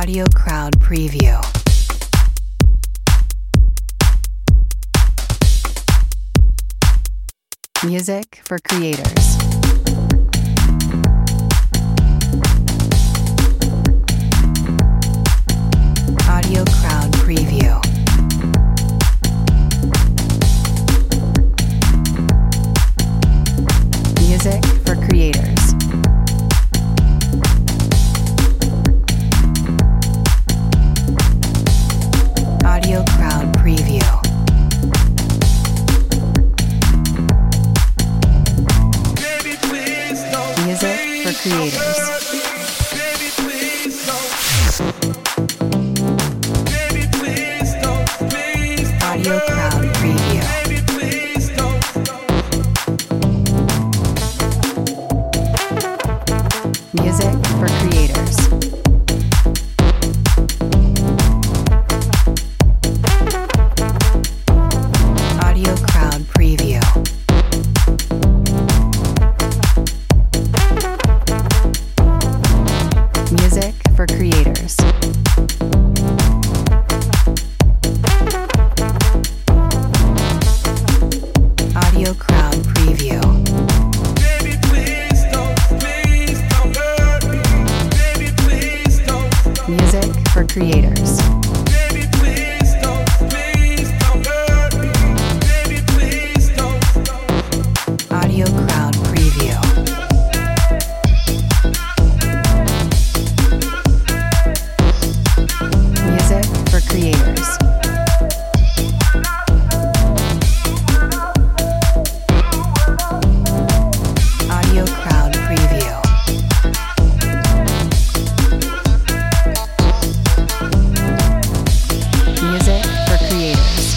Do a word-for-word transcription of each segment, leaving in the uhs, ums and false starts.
Audio Crowd Preview. Music for creators. Audio Crowd Preview. Music for creators. Audio Crowd Preview. Music for creators. Audio Crowd Preview. Music for creators. Audio Crowd Preview. Music for creators. Audio Crowd Preview. Baby, please don't, please don't hurt me. Baby, please don't, don't. Music for creators. Baby, please don't, please don't hurt me. Baby, please don't, don't. Audio Crowd Preview. Music for creators. Audio Crowd Preview. Music for creators.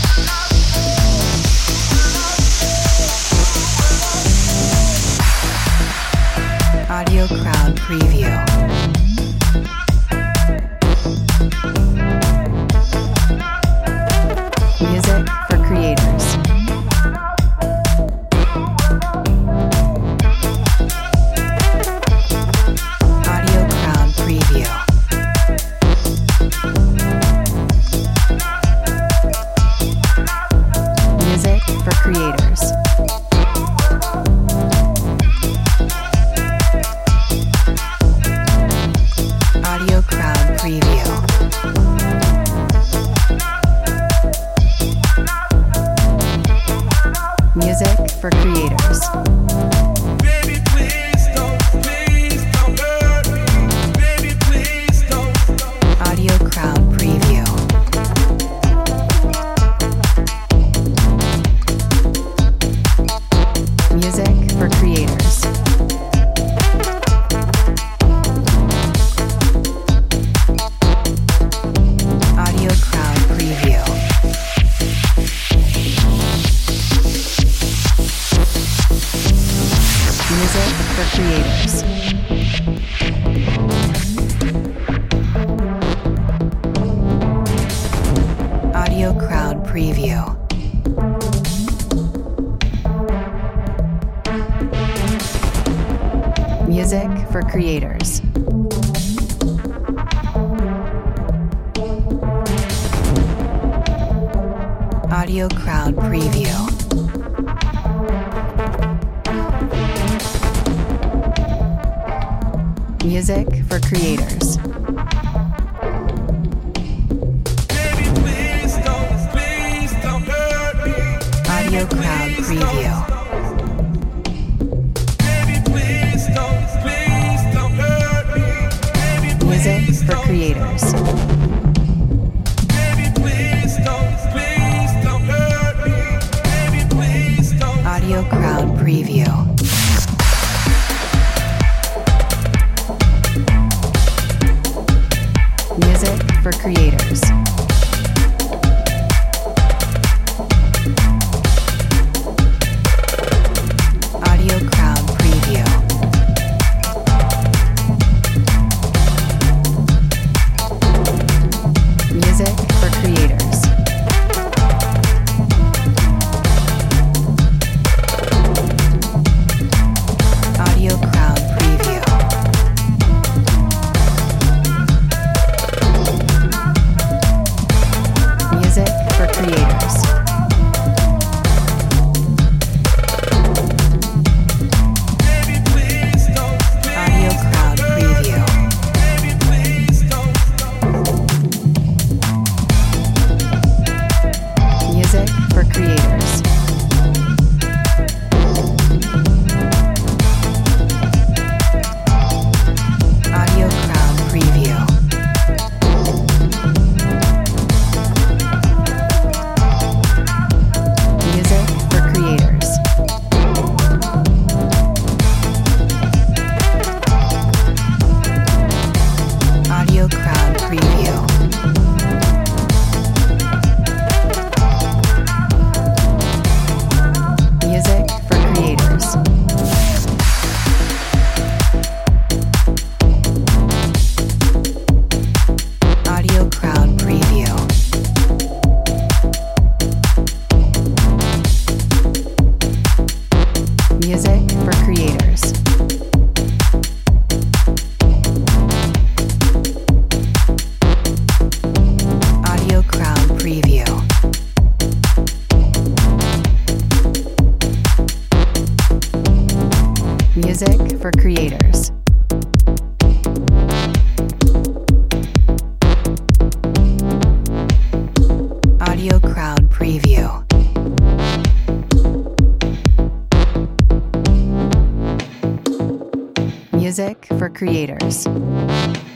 Audio Crowd Preview. Music for creators. Audio Crowd Preview. Music for creators. Audio Crowd Preview. Music for creators. Baby, please don't, please don't hurt me. Baby, please don't, don't. Audio Crowd Preview. Music for creators. Audio Crowd Preview. Music for creators. Audio Crowd Preview. Music for creators. Audio Crowd Preview. Music for creators. Baby, please don't, please don't hurt me. Audio Crowd Preview. Baby, please don't, please don't hurt me. Baby, Music please for don't. creators. Baby, please don't, please don't hurt me. Baby, please don't. Audio Crowd Preview. Music for creators. Music for creators. Audio Crowd Preview. Music for creators. Audio Crowd Preview. Music for creators.